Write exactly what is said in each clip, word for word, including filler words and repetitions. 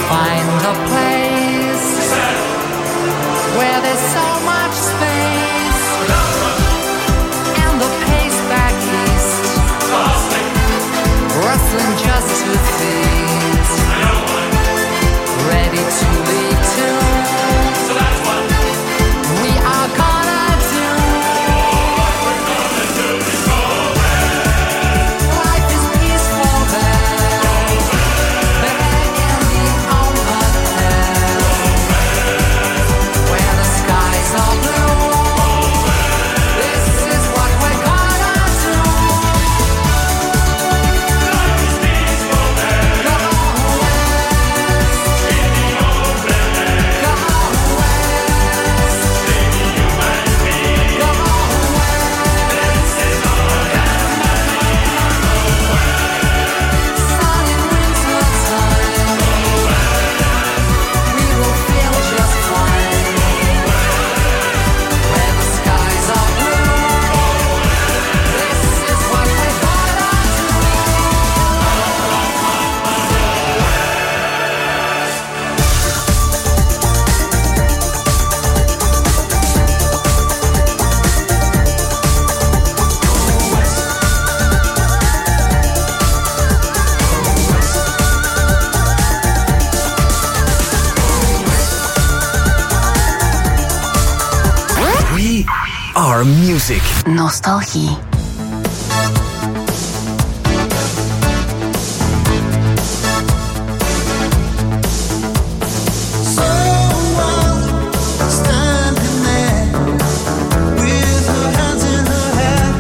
find a place where there's so much space and the pace back east, rustling just to feast, ready to lead to. So that's what we are gonna do. What we're gonna do is go west. Life is peaceful there. Go west. There can be overhead. Go west. Where the skies are blue. Go west. This is what we're gonna do. Life is peaceful there. Go west. In the open air. Go west. Baby, you and me. Go west. This is our land. Go west. Sun in winter time. Go west. We will feel just fine. Go west. Where the skies are blue. Go west. This is what we're gonna do. We are music. Nostalgie. Standing there with her hands in her hair,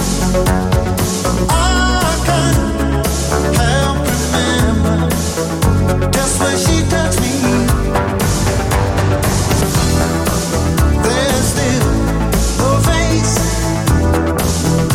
I can't help remember just when she touched me. There's still her face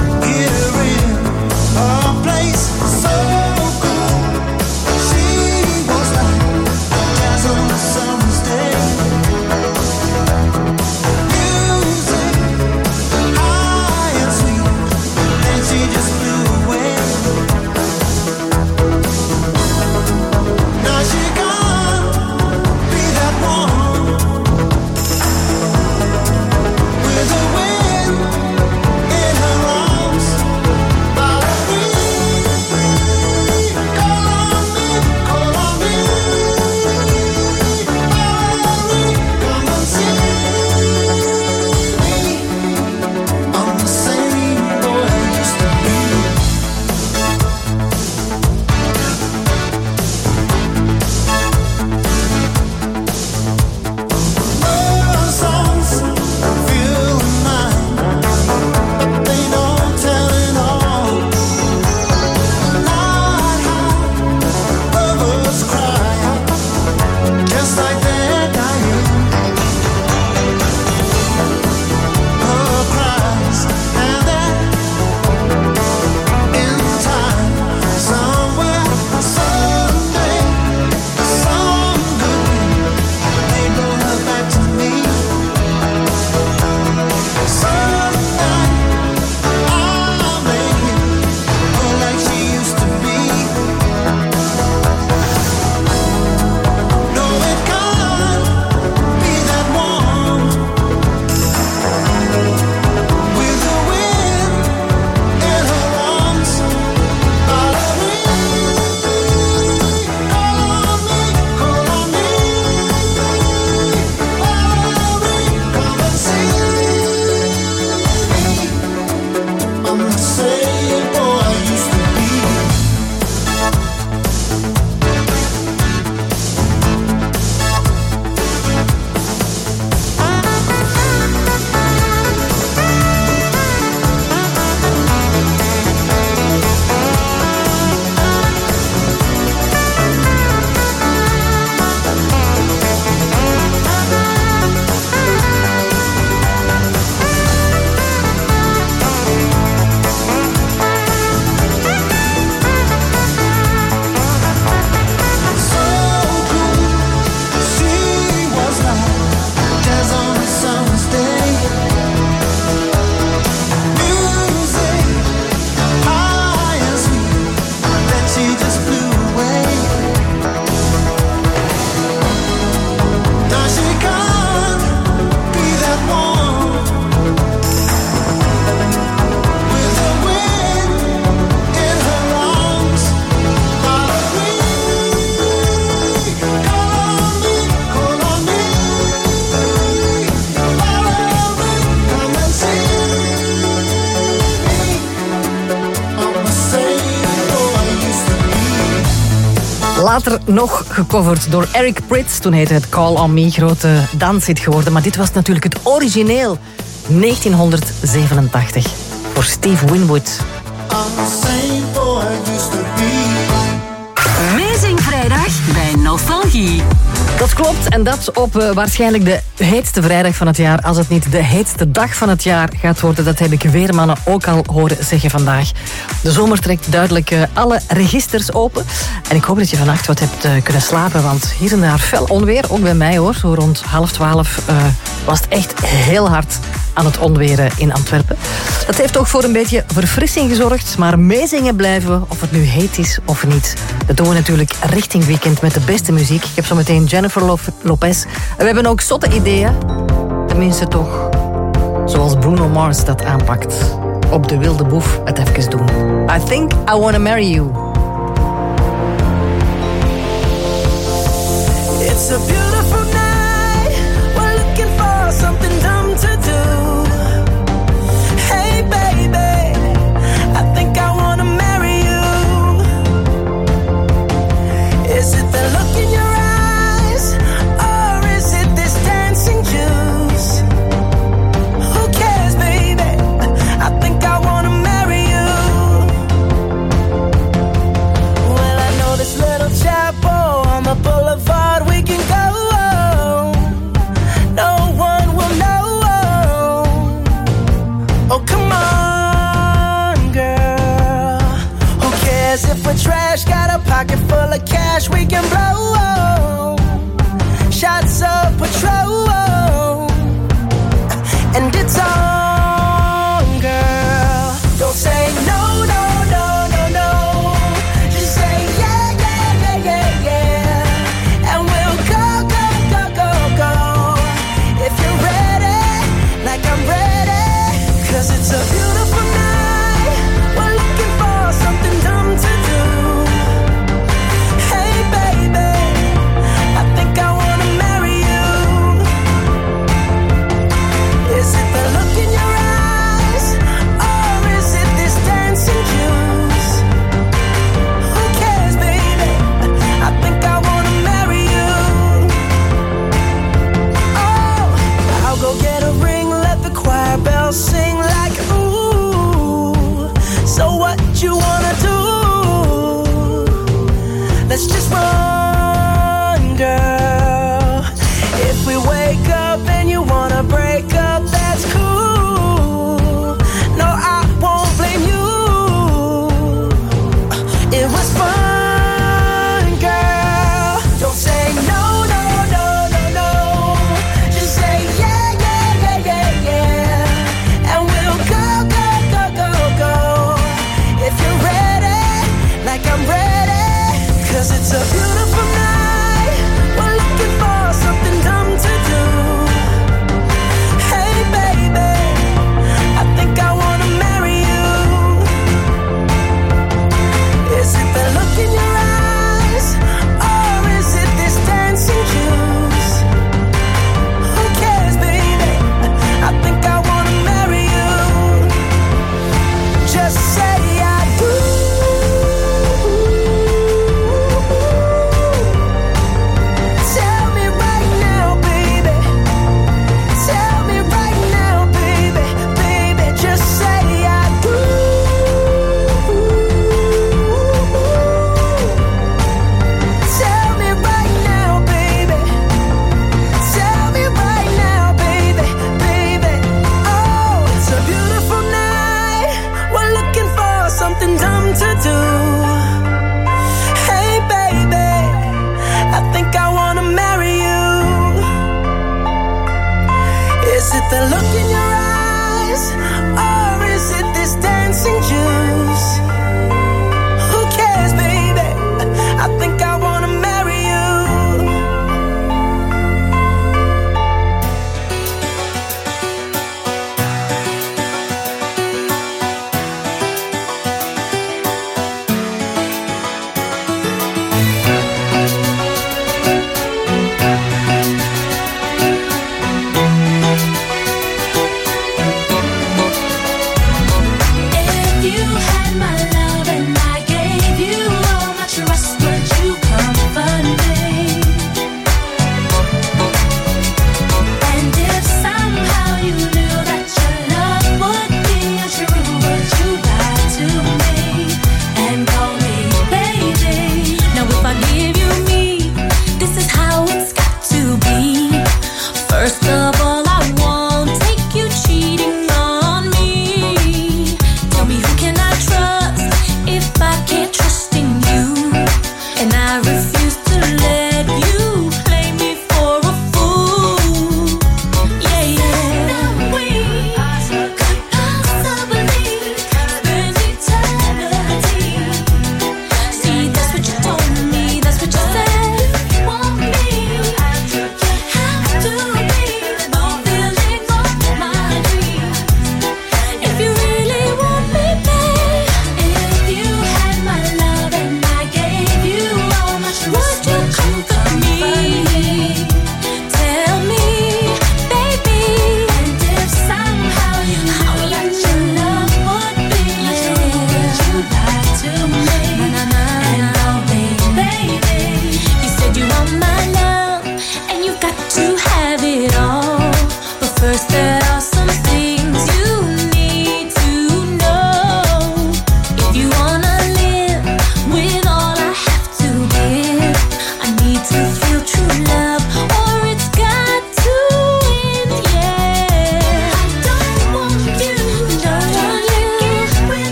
Later nog gecoverd door Eric Prydz. Toen heette het Call on Me, grote danshit geworden. Maar dit was natuurlijk het origineel. negentienhonderdzevenentachtig. Voor Steve Winwood. I'm the same boy I used to be. Amazing Vrijdag bij Nostalgie. Dat klopt, en dat op uh, waarschijnlijk de heetste vrijdag van het jaar. Als het niet de heetste dag van het jaar gaat worden. Dat heb ik weermannen ook al horen zeggen vandaag. De zomer trekt duidelijk uh, alle registers open. En ik hoop dat je vannacht wat hebt uh, kunnen slapen. Want hier en daar fel onweer, ook bij mij hoor. Zo rond half twaalf uh, was het echt heel hard aan het onweren in Antwerpen. Dat heeft ook voor een beetje verfrissing gezorgd. Maar meezingen blijven we, of het nu heet is of niet. Dat doen we natuurlijk richting weekend met de beste muziek. Ik heb zo meteen Jennifer Lopez. En we hebben ook zotte ideeën. Tenminste toch. Zoals Bruno Mars dat aanpakt. Op de wilde boef het even doen. I think I wanna marry you. It's a beautiful night. We're looking for something dumb to do. Hey baby, I think I wanna marry you. Is it the look in your eyes, or is it this dancing juice? Who cares, baby? I think I wanna marry you. Well, I know this little chapel on the boulevard we can go. No one will know. Oh, come on, girl. Who cares if we're trash? Got a pocket full of cash we can blow. Shots of Patrol. And it's on, girl. Don't say no, no, no, no, no. Just say yeah, yeah, yeah, yeah, yeah. And we'll go, go, go, go, go. If you're ready, like I'm ready. Cause it's a beautiful night. We're looking for something dumb to do. Hey baby, I think I wanna marry you. Is it the look in your eyes, or is it this dancing juice? Who cares, baby? I think I wanna marry you. Oh, I'll go get a ring, let the choir bells sing like ooh. So what you wanna do? Let's just run, girl. If we wake up and you wanna break up, that's cool. No, I won't blame you. It was fun, girl. Don't say no, no, no, no, no. Just say yeah, yeah, yeah, yeah, yeah. And we'll go, go, go, go, go. If you're ready, like I'm ready. Cause it's a beautiful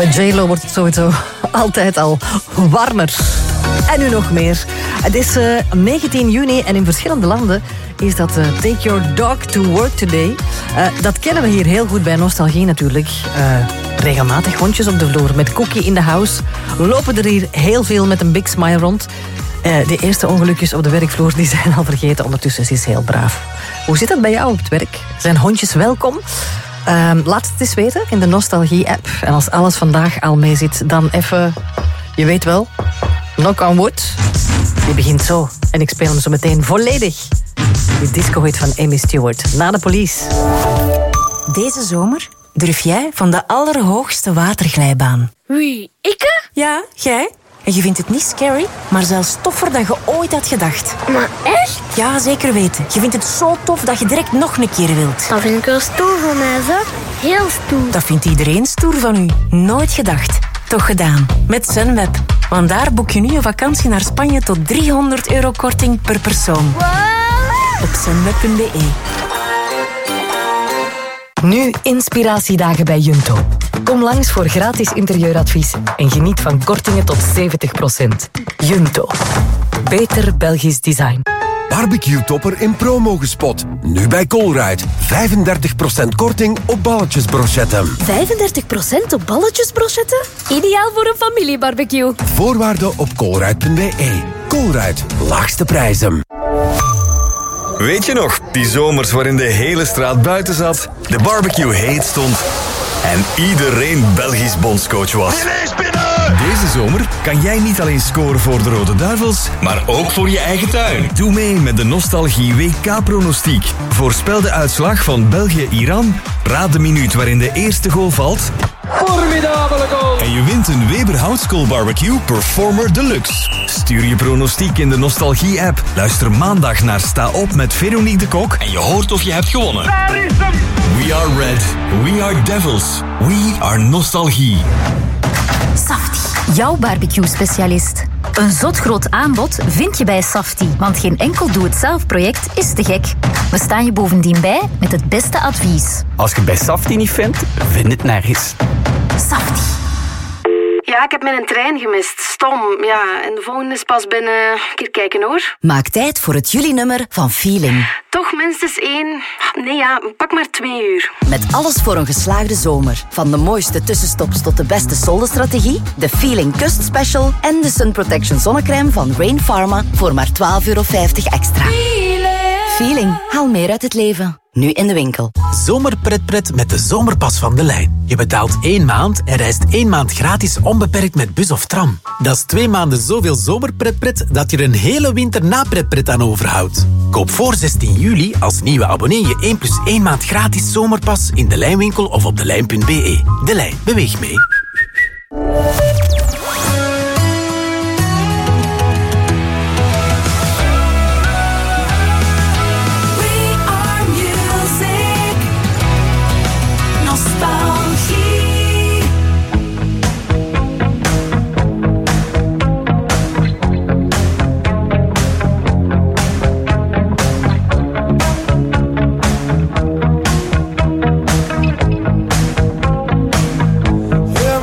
met J-Lo wordt het sowieso altijd al warmer. En nu nog meer. Het is uh, negentien juni en in verschillende landen is dat uh, Take Your Dog to Work Today. Uh, dat kennen we hier heel goed bij Nostalgie natuurlijk. Uh, regelmatig hondjes op de vloer met Cookie in the house. We lopen er hier heel veel met een big smile rond. Uh, de eerste ongelukjes op de werkvloer die zijn al vergeten. Ondertussen is ze heel braaf. Hoe zit het bij jou op het werk? Zijn hondjes welkom? Uh, laat het eens weten in de Nostalgie-app. En als alles vandaag al mee zit, dan even... Je weet wel, knock on wood. Die begint zo. En ik speel hem zo meteen volledig. Die disco-hit van Amy Stewart. Na de police. Deze zomer durf jij van de allerhoogste waterglijbaan. Wie, ikke? Ja, jij. En je vindt het niet scary, maar zelfs toffer dan je ooit had gedacht. Maar echt? Ja, zeker weten. Je vindt het zo tof dat je direct nog een keer wilt. Dat vind ik wel stoer van mij, zeg. Heel stoer. Dat vindt iedereen stoer van u. Nooit gedacht. Toch gedaan. Met Sunweb. Want daar boek je nu een vakantie naar Spanje tot driehonderd euro korting per persoon. Wow. Op sunweb punt be. Nu inspiratiedagen bij Junto. Kom langs voor gratis interieuradvies en geniet van kortingen tot zeventig procent. Junto. Beter Belgisch design. Barbecue-topper in promo gespot. Nu bij Colruyt. vijfendertig procent korting op balletjesbrochetten. vijfendertig procent op balletjesbrochetten? Ideaal voor een familiebarbecue. Voorwaarden op colruyt punt be. Colruyt. Laagste prijzen. Weet je nog, die zomers waarin de hele straat buiten zat, de barbecue heet stond en iedereen Belgisch bondscoach was? Deze zomer kan jij niet alleen scoren voor de Rode Duivels, maar ook voor je eigen tuin. Doe mee met de Nostalgie W K-pronostiek. Voorspel de uitslag van België-Iran, raad de minuut waarin de eerste goal valt. Formidabele goal! En je wint een Weber Houtskool Barbecue Performer Deluxe. Stuur je pronostiek in de Nostalgie-app. Luister maandag naar Sta Op met Veronique de Kok en je hoort of je hebt gewonnen. Daar is hem! We are red. We are devils. We are Nostalgie. Safti, jouw barbecue-specialist. Een zot groot aanbod vind je bij Safti, want geen enkel doe-het-zelf-project is te gek. We staan je bovendien bij met het beste advies. Als je het bij Safti niet vindt, vind het nergens. Safti. Ja, ik heb mijn trein gemist. Stom, ja. En de volgende is pas binnen... Een keer kijken, hoor. Maak tijd voor het juli-nummer van Feeling. Toch minstens één... Nee, ja, pak maar twee uur. Met alles voor een geslaagde zomer. Van de mooiste tussenstops tot de beste soldenstrategie, de Feeling Kust Special en de Sun Protection zonnecrème van Rain Pharma voor maar twaalf euro vijftig extra. Feeling. Haal meer uit het leven. Nu in de winkel. Zomerpretpret met de zomerpas van De Lijn. Je betaalt één maand en reist één maand gratis onbeperkt met bus of tram. Dat is twee maanden zoveel zomerpretpret dat je er een hele winter napretpret aan overhoudt. Koop voor zestien juli als nieuwe abonnee je één plus één maand gratis zomerpas in De Lijnwinkel of op delijn punt be. De Lijn, beweeg mee. Well,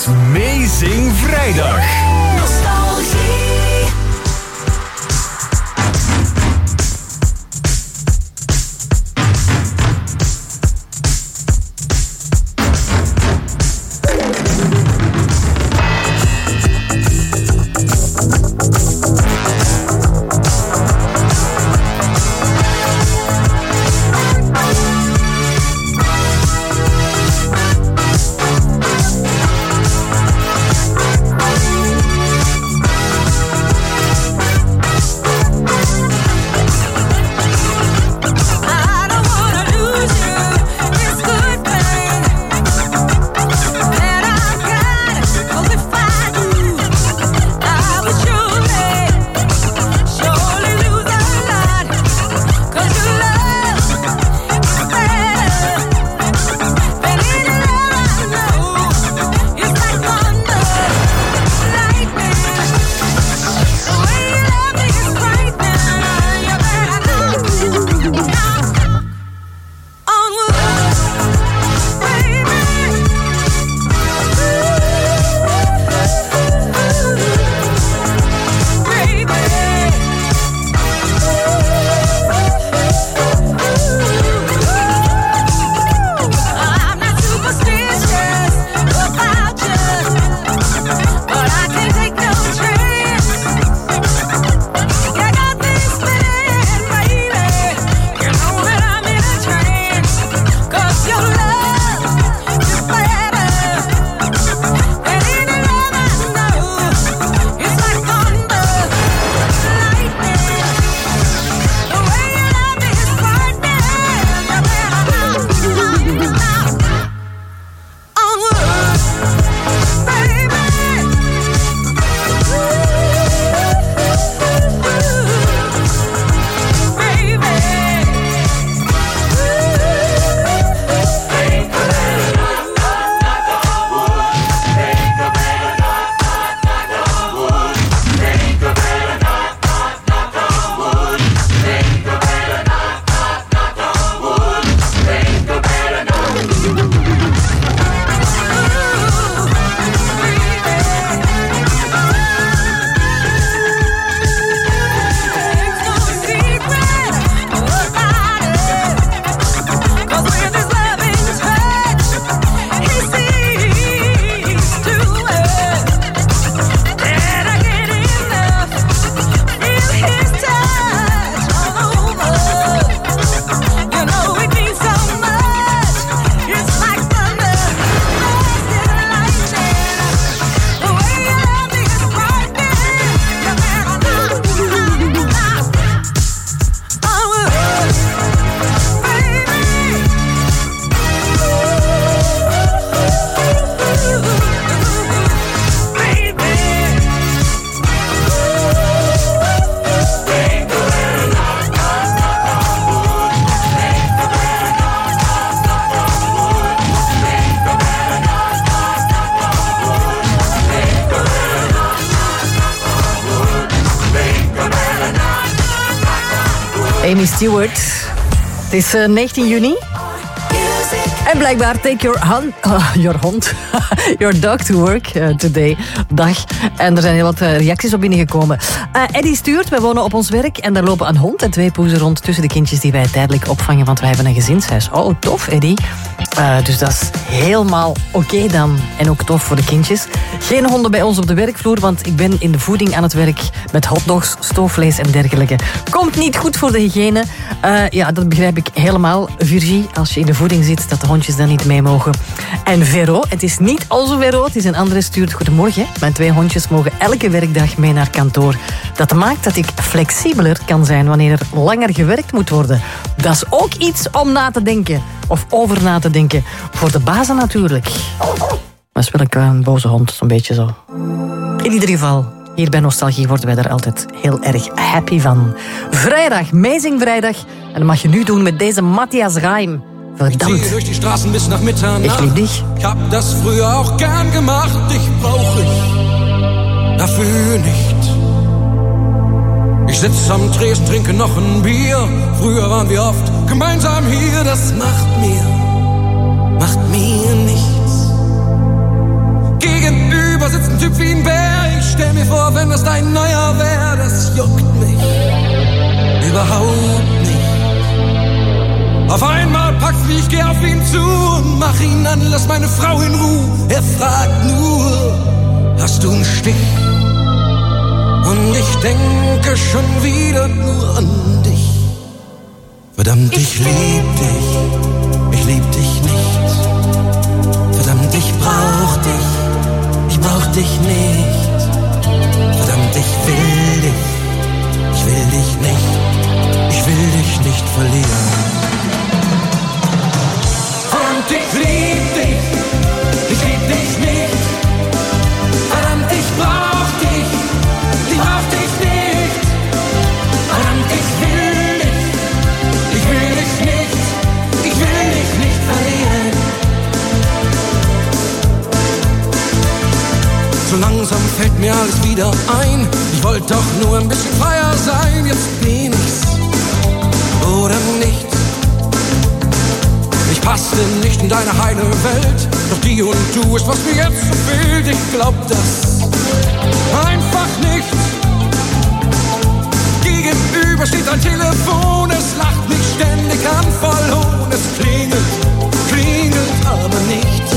Amazing Vrijdag. Nostalgie. Amy Stewart. Het is uh, negentien juni. En blijkbaar take your, hand, uh, your hond, your dog to work uh, today. Dag. En er zijn heel wat uh, reacties op binnengekomen. Uh, Eddie stuurt, wij wonen op ons werk en daar lopen een hond en twee poezen rond tussen de kindjes die wij tijdelijk opvangen, want wij hebben een gezinshuis. Oh, tof, Eddie. Uh, dus dat is helemaal oké okay dan. En ook tof voor de kindjes. Geen honden bij ons op de werkvloer, want ik ben in de voeding aan het werk met hotdogs, stoofvlees en dergelijke. Komt niet goed voor de hygiëne. Uh, ja, dat begrijp ik helemaal, Virgie. Als je in de voeding zit, dat de hondjes dan niet mee mogen. En Vero, het is niet onze Vero, het is een andere stuurt. Goedemorgen. Mijn twee hondjes mogen elke werkdag mee naar kantoor. Dat maakt dat ik flexibeler kan zijn wanneer er langer gewerkt moet worden. Dat is ook iets om na te denken. Of over na te denken. Voor de bazen natuurlijk. Dat is wel een, een boze hond, zo'n beetje zo. In ieder geval, hier bij Nostalgie worden wij er altijd heel erg happy van. Vrijdag, Amazing Vrijdag. En dat mag je nu doen met deze Matthias Reim. Verdammt. Ich durch die Straßen bis nach Mitternacht. Ich lieb dich. Ich hab das früher auch gern gemacht. Dich brauch ich dafür nicht. Ich sitz am Tresen, trinke noch ein Bier. Früher waren wir oft gemeinsam hier. Das macht mir, macht mir nichts. Gegen gegenüber sitzt ein Typ wie ein Bär. Ich stell mir vor, wenn das dein neuer wär, das juckt mich überhaupt nicht. Auf einmal packt's mich, ich geh auf ihn zu und mach ihn an, lass meine Frau in Ruhe. Er fragt nur, hast du einen Stich? Und ich denke schon wieder nur an dich. Verdammt, ich lieb dich, ich lieb dich nicht. Verdammt, ich brauch dich, ich brauch dich nicht. Verdammt, ich will dich, ich will dich nicht. Ich will dich nicht verlieren. Verdammt, ich lieb dich, ich lieb dich nicht. Verdammt, ich brauch dich, ich brauch dich nicht. Verdammt, ich will dich, ich will dich nicht. Ich will dich nicht verlieren. So langsam fällt mir alles wieder ein. Ich wollte doch nur ein bisschen freier sein. Jetzt bin ich's oder nicht. Ich passte nicht in deine heile Welt. Doch die und du ist, was mir jetzt so fehlt. Ich glaub das einfach nicht. Gegenüber steht ein Telefon. Es lacht mich ständig an, voll Hohn. Es klingelt, klingelt aber nicht.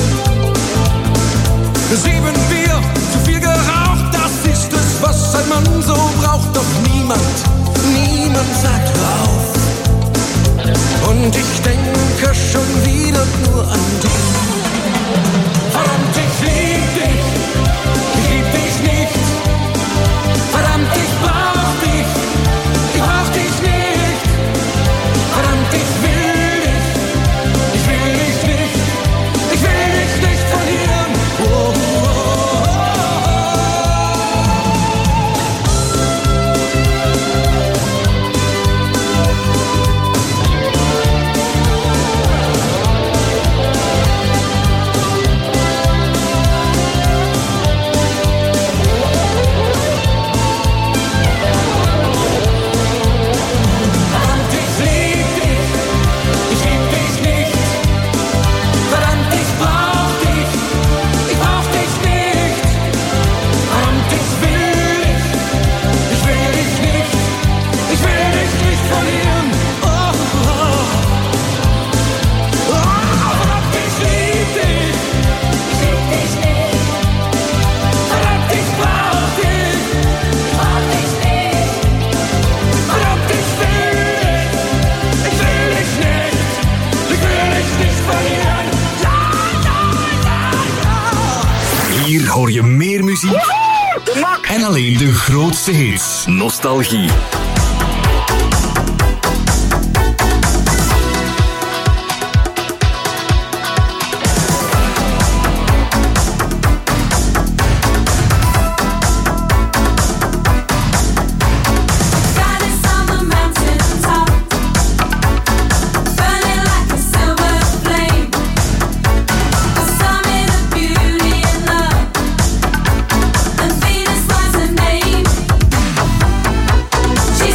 Sieben Bier, zu viel geraucht, das ist es, was ein Mann so braucht. Doch niemand, niemand sagt hör auf. Und ich denke schon wieder nur an dich. Verdammt, ich lieb dich, ich lieb dich nicht. Verdammt, ich brauch dich, ich brauch dich nicht. Verdammt, ich will dich, ich will dich nicht. Ich will dich nicht verlieren. Oh, oh, Hier hoor je meer muziek en alleen de grootste hits. Nostalgie. She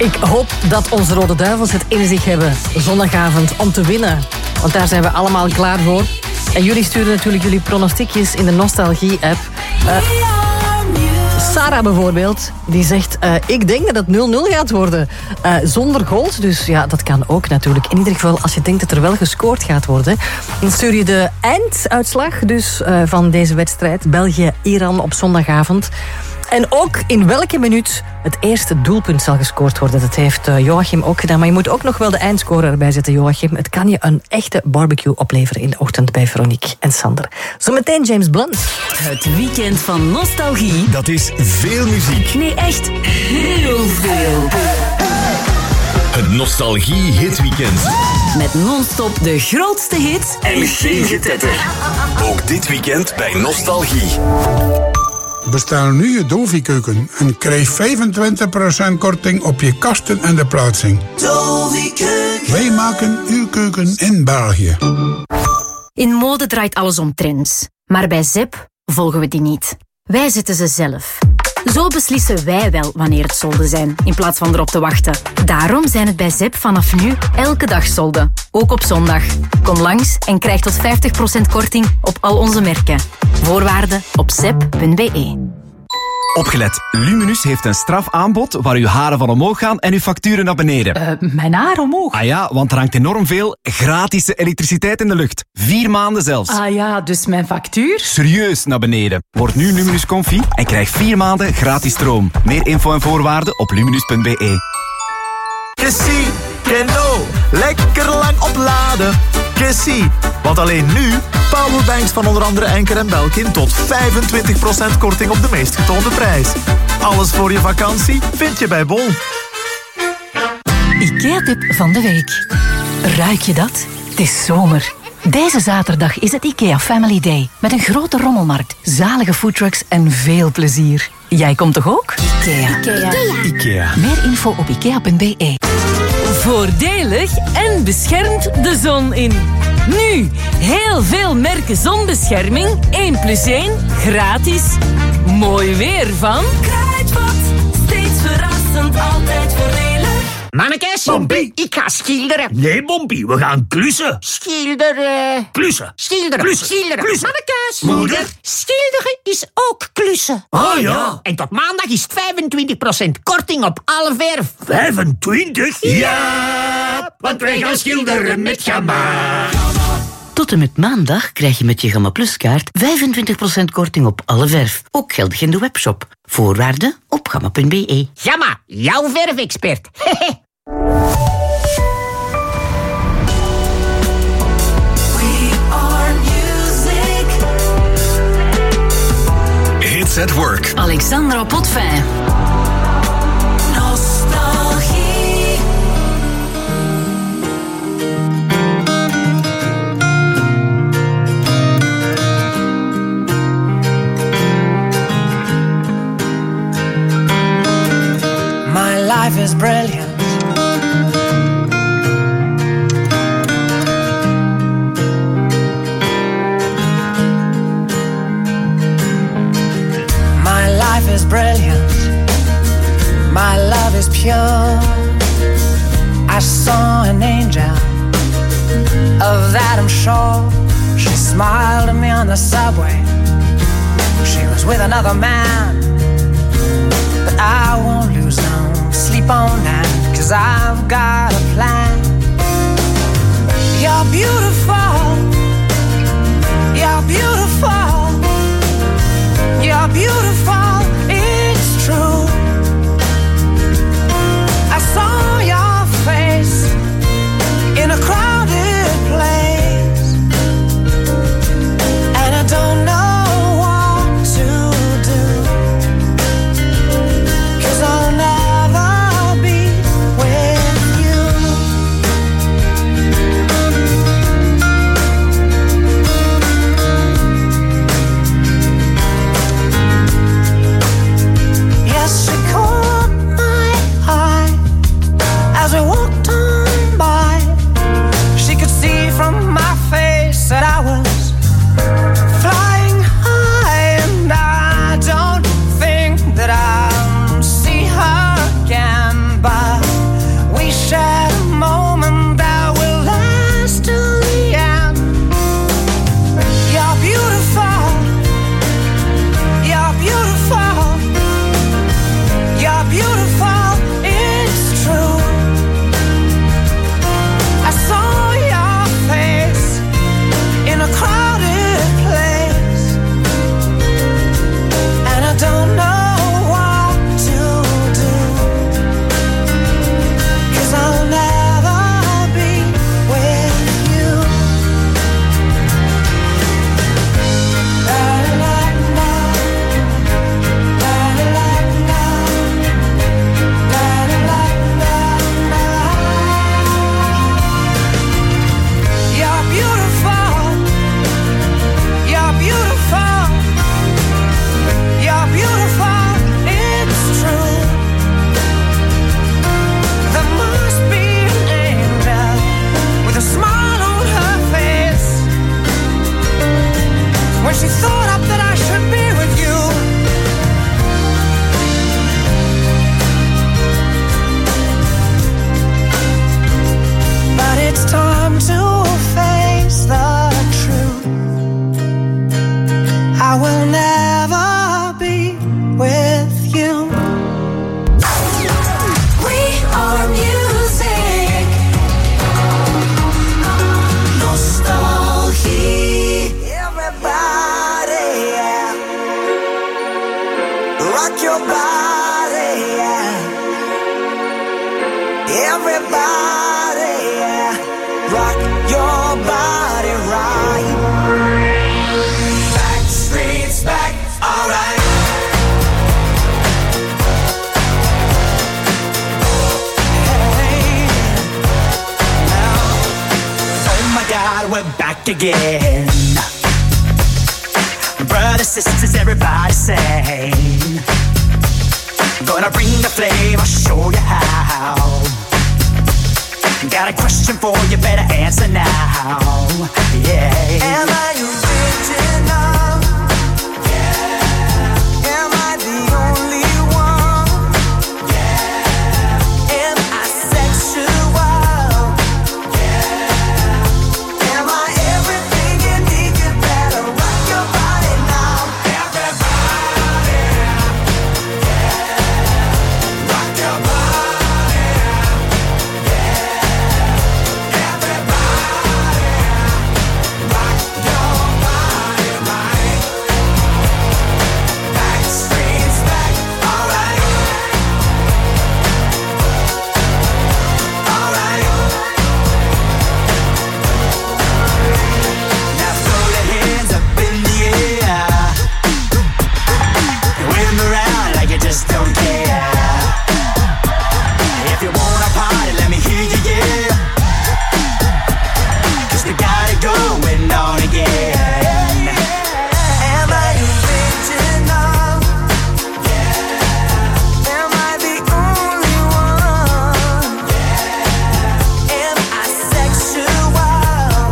Ik hoop dat onze Rode Duivels het in zich hebben zondagavond om te winnen. Want daar zijn we allemaal klaar voor. En jullie sturen natuurlijk jullie pronostiekjes in de Nostalgie-app. Uh, Sarah bijvoorbeeld, die zegt... Uh, ik denk dat het nul nul gaat worden. Uh, zonder goals, dus ja, dat kan ook natuurlijk. In ieder geval, als je denkt dat er wel gescoord gaat worden... dan stuur je de einduitslag dus, uh, van deze wedstrijd. België-Iran op zondagavond. En ook in welke minuut het eerste doelpunt zal gescoord worden. Dat heeft uh, Joachim ook gedaan. Maar je moet ook nog wel de eindscore erbij zetten, Joachim. Het kan je een echte barbecue opleveren in de ochtend bij Veronique en Sander. Zometeen James Blunt. Het weekend van nostalgie. Dat is veel muziek. Nee, echt heel veel. Het Nostalgie Hitweekend. Met non-stop de grootste hits en geen getetter. Ook dit weekend bij Nostalgie. Bestel nu je Dovi-keuken en krijg vijfentwintig procent korting op je kasten en de plaatsing. Dovi-keuken. Wij maken uw keuken in België. In mode draait alles om trends. Maar bij Zep volgen we die niet. Wij zetten ze zelf. Zo beslissen wij wel wanneer het solden zijn, in plaats van erop te wachten. Daarom zijn het bij Zep vanaf nu elke dag solden. Ook op zondag. Kom langs en krijg tot vijftig procent korting op al onze merken. Voorwaarden op zep punt be. Opgelet, Luminus heeft een strafaanbod waar uw haren van omhoog gaan en uw facturen naar beneden. Uh, mijn haar omhoog? Ah ja, want er hangt enorm veel gratis elektriciteit in de lucht. Vier maanden zelfs. Ah ja, dus mijn factuur? Serieus naar beneden. Word nu Luminus Comfy en krijg vier maanden gratis stroom. Meer info en voorwaarden op luminus punt be. Kessie, Keno, lekker lang opladen. Kessie, want alleen nu powerbanks van onder andere Enker en Belkin tot vijfentwintig procent korting op de meest getoonde prijs. Alles voor je vakantie vind je bij Bol. IKEA-tip van de week. Ruik je dat? Het is zomer. Deze zaterdag is het IKEA Family Day. Met een grote rommelmarkt, zalige foodtrucks en veel plezier. Jij komt toch ook? IKEA. IKEA. IKEA. Meer info op ikea punt be. Voordelig en beschermt de zon in. Nu, heel veel merken zonbescherming. één plus één, gratis. Mooi weer van Kruidvat. Steeds verrassend, altijd voordelig. Mannekes, Bompie. ik ga schilderen. Nee, Bompie, we gaan klussen. Schilderen. Klussen. Schilderen. Klussen. Schilderen. Klussen. Mannekes. Moeder. Schilderen is ook klussen. Oh ja. En tot maandag is het vijfentwintig procent korting op alle verf. vijfentwintig? Ja, want wij gaan schilderen met Gamma. Tot en met maandag krijg je met je Gamma Plus kaart vijfentwintig procent korting op alle verf. Ook geldig in de webshop. Voorwaarden op gamma punt be. Gamma, jouw verfexpert. Hits at Work. Alexandra Potvin. Nostalgie. My life is brilliant. My life is brilliant. My love is pure. I saw an angel, of that I'm sure. She smiled at me on the subway. She was with another man, but I won't lose no sleep on that, 'cause I've got a plan. You're beautiful. You're beautiful. You're beautiful. It's true. I saw your face in a crowded place, and I don't know what to do, 'cause I'll never be with you. back again. Brothers, sisters, everybody sing. Gonna bring the flame, I'll show you how. Got a question for you, better answer now. Yeah. Am I original? Yeah. Am I the only one? Yeah. Am I sexual? Yeah. Am I everything you need? You better rock your body now. Everybody, yeah. Rock your body, yeah. Don't care. If you wanna party, let me hear you, yeah. 'Cause we got it going on again. Am I original? Yeah. Am I the only one? Yeah. Am I sexual?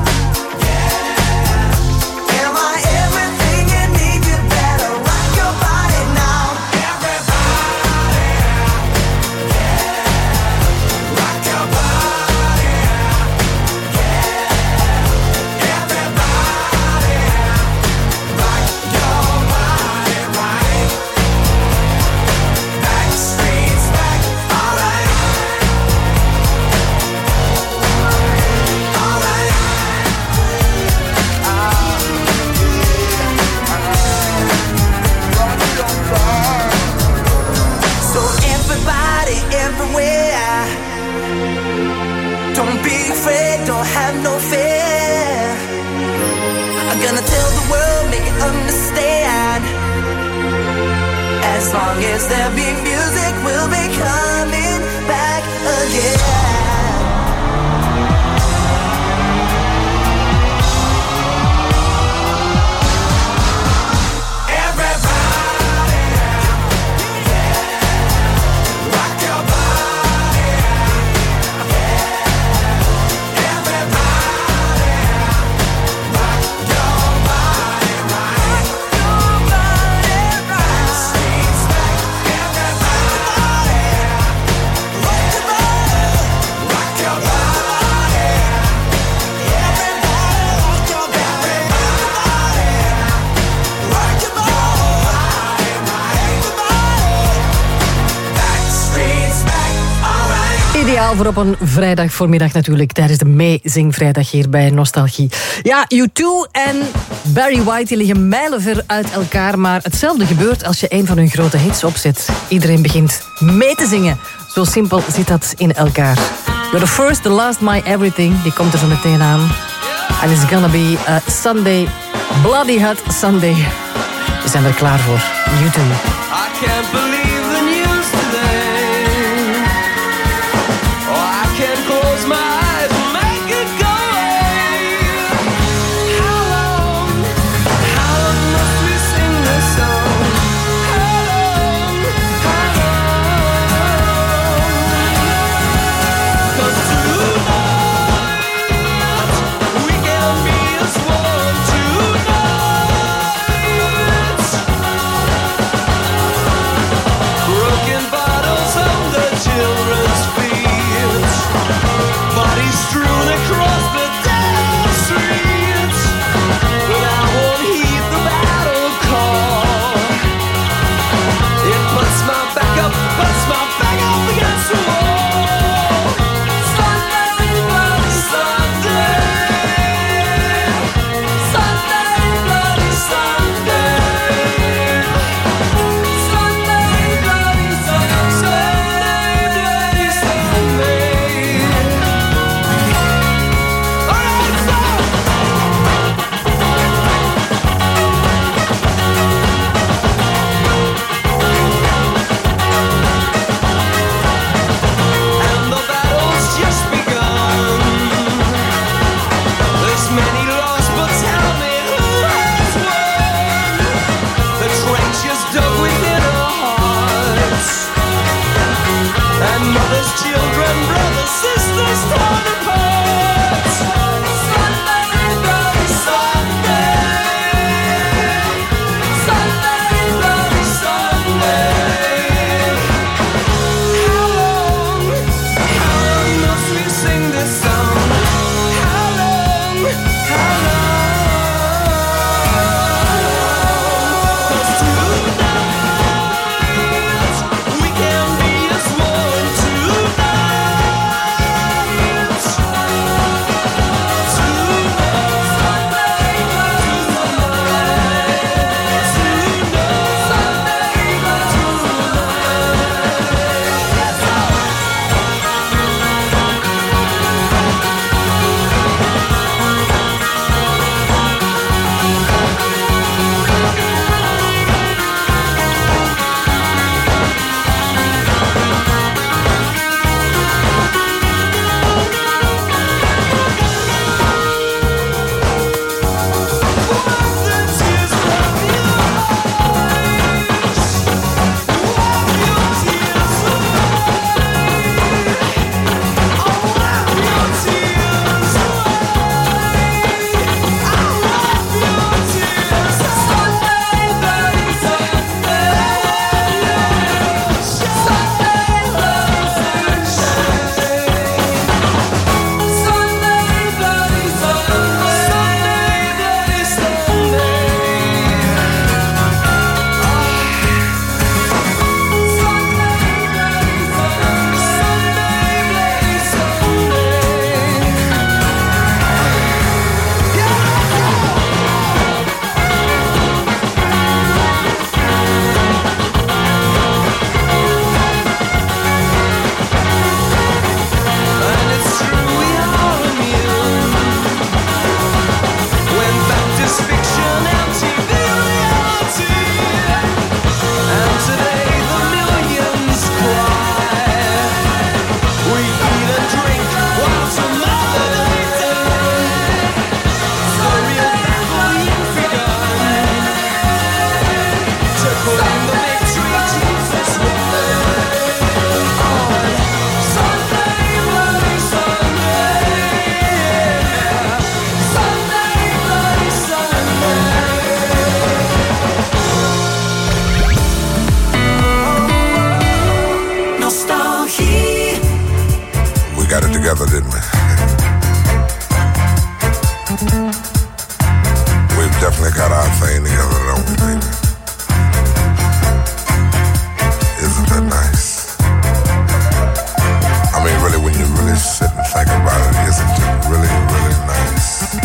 Yeah. Am I everything you need? You better rock your body now. So everybody, everywhere, don't be afraid, don't have no fear. I'm gonna tell the world, make it understand. As long as there be music, we'll be coming back again. Ideaal voor op een vrijdag voormiddag natuurlijk, tijdens de meezingvrijdag hier bij Nostalgie. Ja, U twee en Barry White die liggen mijlenver uit elkaar, maar hetzelfde gebeurt als je een van hun grote hits opzet. Iedereen begint mee te zingen. Zo simpel zit dat in elkaar. You're the first, the last, my everything, die komt er zo meteen aan. And it's gonna be a Sunday, bloody hot Sunday. We zijn er klaar voor. U twee. I can't believe the news today. Oh, I can't close my eyes and make it go away. How long, how long must we sing this song? How long, how long? 'Cause tonight we can be as one tonight. Mothers, children, brothers, sisters, torn apart. Sunday, bloody Sunday. Sunday, bloody Sunday. How long, how long must we sing this song? How long, how long? 'Cause tonight we can be as one tonight. got it together, didn't we? We've definitely got our thing together, don't we, baby? Isn't that nice? I mean, really, when you really sit and think about it, isn't it really, really nice?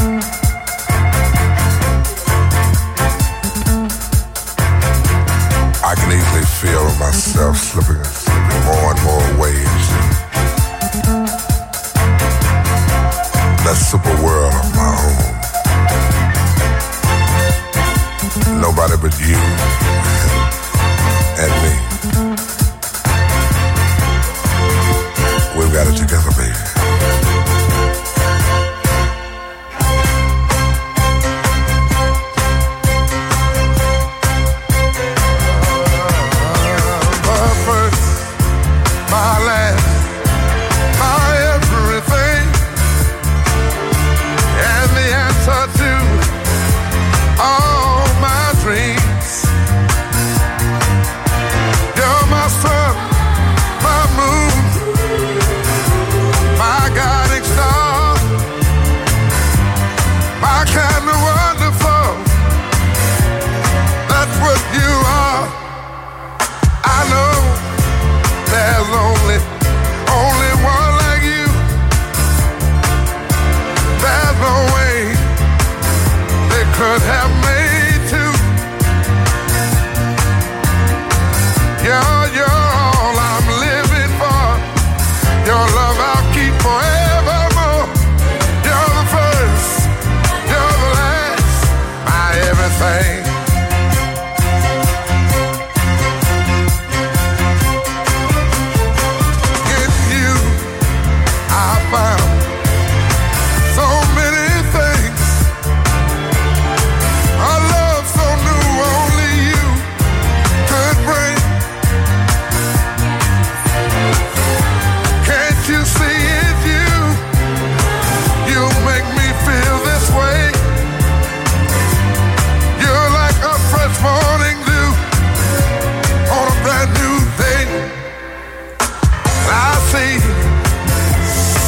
I can easily feel myself slipping, slipping more and more away into that super world of my own. Nobody but you and me. We've got it together, baby.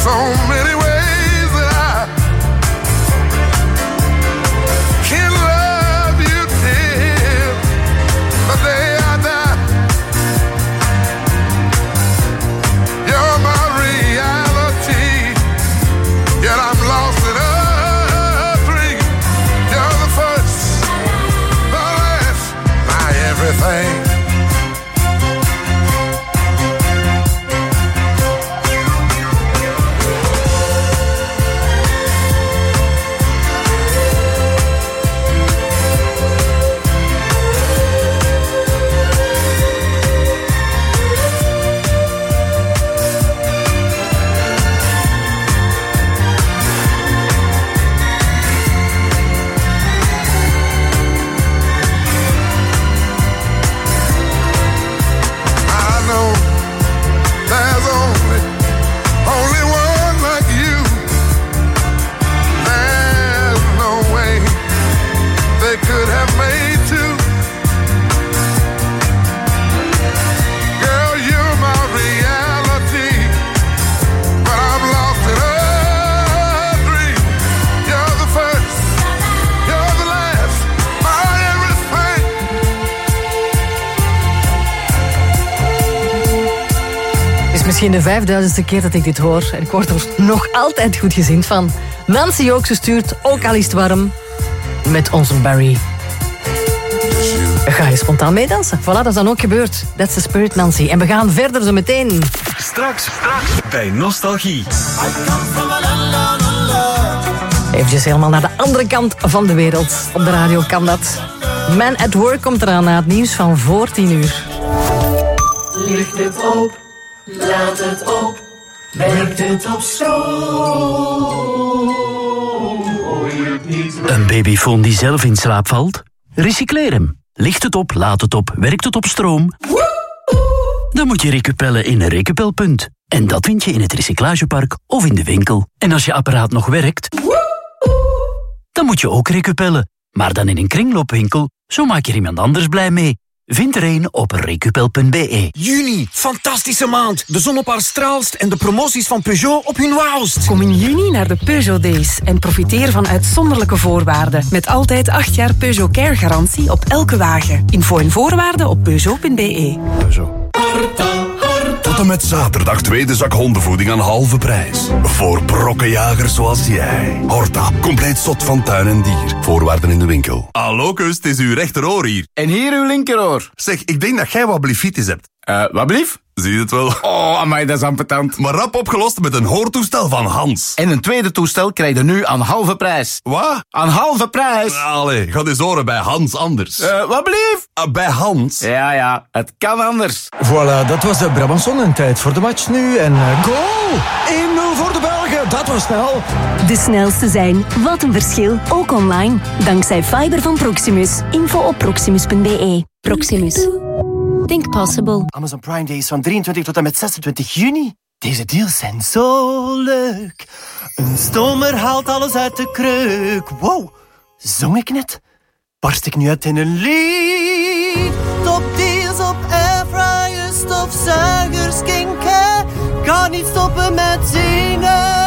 so many ways that I can love you till the day I die. You're my reality, yet I'm lost in a dream. You're the first, the last, my everything. Misschien de vijfduizendste keer dat ik dit hoor. En ik word er nog altijd goed gezind van. Nancy ook, ze stuurt, ook al is het warm, met onze Barry. Ga je spontaan meedansen? Voilà, dat is dan ook gebeurd. That's the spirit, Nancy. En we gaan verder zo meteen. Straks, straks bij Nostalgie. Eventjes helemaal naar de andere kant van de wereld. Op de radio kan dat. Man at Work komt eraan na het nieuws van voor tien uur. Licht het op, laat het op, werkt het op stroom. Hoor je het niet? Een babyfoon die zelf in slaap valt? Recycleer hem. Licht het op, laat het op, werkt het op stroom? Dan moet je recupellen in een recupelpunt. En dat vind je in het recyclagepark of in de winkel. En als je apparaat nog werkt, dan moet je ook recupellen. Maar dan in een kringloopwinkel, zo maak je er iemand anders blij mee. Vind er een op recupel punt b e. Juni, fantastische maand. De zon op haar straalst en de promoties van Peugeot op hun wauwst. Kom in juni naar de Peugeot Days en profiteer van uitzonderlijke voorwaarden. Met altijd acht jaar Peugeot Care garantie op elke wagen. Info en voorwaarden op peugeot punt b e. Peugeot. Tot en met zaterdag tweede zak hondenvoeding aan halve prijs. Voor brokkenjagers zoals jij. Horta, compleet zot van tuin en dier. Voorwaarden in de winkel. Hallo kus, het is uw rechteroor hier. En hier uw linkeroor. Zeg, ik denk dat jij wat blifitis hebt. Eh, uh, wat blief? Zie je het wel? Oh, amai, dat is ambetant. Maar rap opgelost met een hoortoestel van Hans. En een tweede toestel krijg je nu aan halve prijs. Wat? Aan halve prijs. Allee, ga eens horen bij Hans anders. Eh, uh, wat blief? Uh, bij Hans. Ja, ja, het kan anders. Voilà, dat was de Brabanson en tijd voor de match nu. En uh, goal! één nul voor de Belgen, dat was snel. De snelste zijn, wat een verschil, ook online. Dankzij fiber van Proximus. Info op proximus punt b e. Proximus. Think possible. Amazon Prime Days van drieëntwintig tot en met zesentwintig juni. Deze deals zijn zo leuk. Een stomer haalt alles uit de kreuk. Wow, zong ik net? Barst ik nu uit in een lied? Top deals op airfryers, stofzuigers, skincare. Kan niet stoppen met zingen.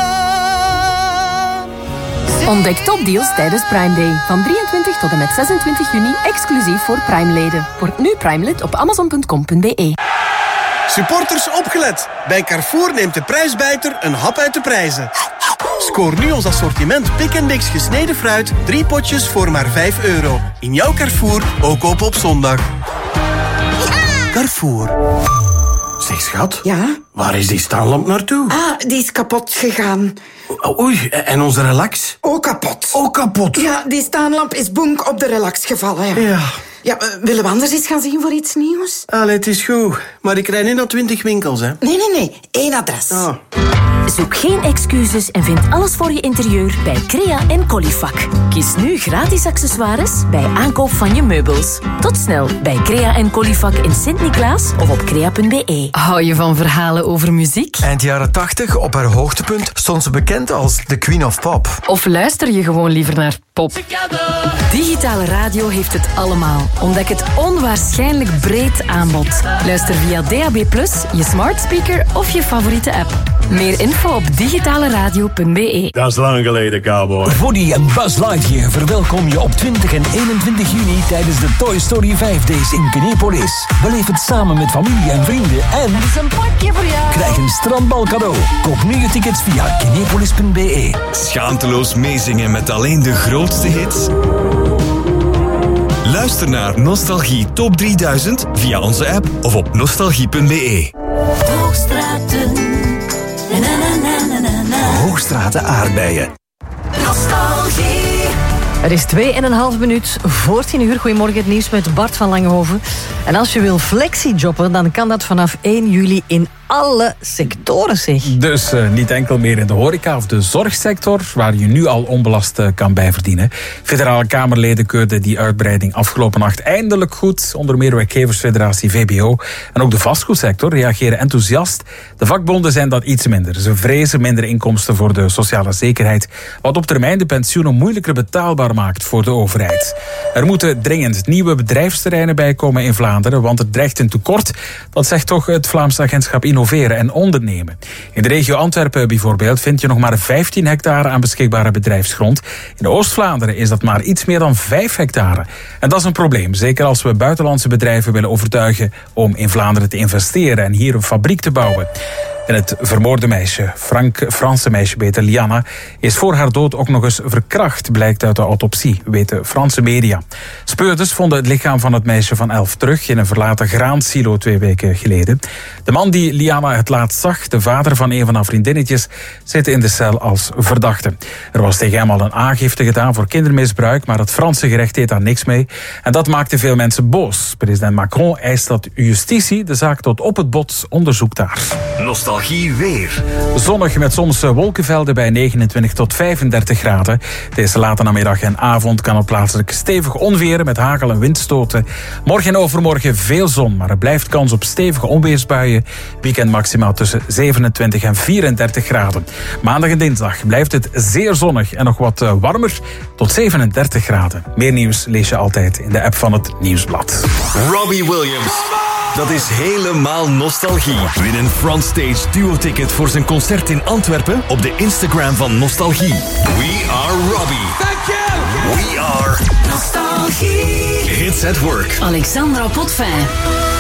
Ontdek topdeals tijdens Prime Day. Van drieëntwintig tot en met zesentwintig juni, exclusief voor Prime-leden. Word nu Prime-lid op amazon punt com punt b e. Supporters opgelet. Bij Carrefour neemt de prijsbijter een hap uit de prijzen. Scoor nu ons assortiment Pick and Mix gesneden fruit. Drie potjes voor maar vijf euro. In jouw Carrefour, ook open op zondag. Carrefour. Zeg schat. Ja? Waar is die staanlamp naartoe? Ah, die is kapot gegaan. Oei, en onze relax? Ook kapot. Ook kapot? Ja, die staanlamp is bonk op de relax gevallen. Ja. Ja. Ja, uh, willen we anders eens gaan zien voor iets nieuws? Allee, het is goed. Maar ik rijd niet naar twintig winkels, hè. Nee, nee, nee. Eén adres. Oh. Zoek geen excuses en vind alles voor je interieur bij Crea en Colifac. Kies nu gratis accessoires bij aankoop van je meubels. Tot snel bij Crea en Colifac in Sint-Niklaas of op crea punt b e. Hou je van verhalen over muziek? Eind jaren tachtig, op haar hoogtepunt, stond ze bekend als de Queen of Pop. Of luister je gewoon liever naar pop? Digitale radio heeft het allemaal. Ontdek het onwaarschijnlijk breed aanbod. Luister via D A B plus, je smart speaker of je favoriete app. Meer info op digitaleradio punt b e. Dat is lang geleden, cowboy. Woody en Buzz Lightyear verwelkom je op twintig en eenentwintig juni tijdens de Toy Story vijf Days in Kinepolis. Beleef het samen met familie en vrienden en... Er is een pakje voor jou. Krijg een strandbal cadeau. Koop nu je tickets via kinepolis punt b e. Schaamteloos meezingen met alleen de grootste hits? Luister naar Nostalgie Top drieduizend via onze app of op nostalgie punt b e. Hoogstraten. Na, na, na, na, na, na. Hoogstraten aardbeien. Nostalgie. Het is twee en een half minuut voor tien uur. Goedemorgen, het nieuws met Bart van Langenhoven. En als je wil flexi-jobben, dan kan dat vanaf één juli in alle sectoren, zeg. Dus uh, niet enkel meer in de horeca of de zorgsector, waar je nu al onbelast uh, kan bijverdienen. Federale Kamerleden keurden die uitbreiding afgelopen nacht eindelijk goed. Onder meer werkgeversfederatie V B O en ook de vastgoedsector reageren enthousiast. De vakbonden zijn dat iets minder. Ze vrezen minder inkomsten voor de sociale zekerheid, wat op termijn de pensioenen moeilijker betaalbaar maakt voor de overheid. Er moeten dringend nieuwe bedrijfsterreinen bijkomen in Vlaanderen, want er dreigt een tekort. Dat zegt toch het Vlaamse agentschap Innoveren en Ondernemen. In de regio Antwerpen bijvoorbeeld vind je nog maar vijftien hectare aan beschikbare bedrijfsgrond. In Oost-Vlaanderen is dat maar iets meer dan vijf hectare. En dat is een probleem, zeker als we buitenlandse bedrijven willen overtuigen om in Vlaanderen te investeren en hier een fabriek te bouwen. En het vermoorde meisje, Frank, Franse meisje beter, Liana, is voor haar dood ook nog eens verkracht, blijkt uit de autopsie, weten Franse media. Speurders vonden het lichaam van het meisje van elf terug in een verlaten graansilo twee weken geleden. De man die Liana het laatst zag, de vader van een van haar vriendinnetjes, zit in de cel als verdachte. Er was tegen hem al een aangifte gedaan voor kindermisbruik, maar het Franse gerecht deed daar niks mee. En dat maakte veel mensen boos. President Macron eist dat justitie de zaak tot op het bot onderzoekt daar. Nostalgie weer. Zonnig met soms wolkenvelden bij negenentwintig tot vijfendertig graden. Deze late namiddag en avond kan het plaatselijk stevig onweren met hagel en windstoten. Morgen en overmorgen veel zon, maar er blijft kans op stevige onweersbuien. Weekend maximaal tussen zevenentwintig en vierendertig graden. Maandag en dinsdag blijft het zeer zonnig en nog wat warmer tot zevenendertig graden. Meer nieuws lees je altijd in de app van het Nieuwsblad. Robbie Williams. Dat is helemaal nostalgie. Win een frontstage duo-ticket voor zijn concert in Antwerpen op de Instagram van Nostalgie. We are Robbie. Thank you. We are Nostalgie. Hits at Work. Alexandra Potvin.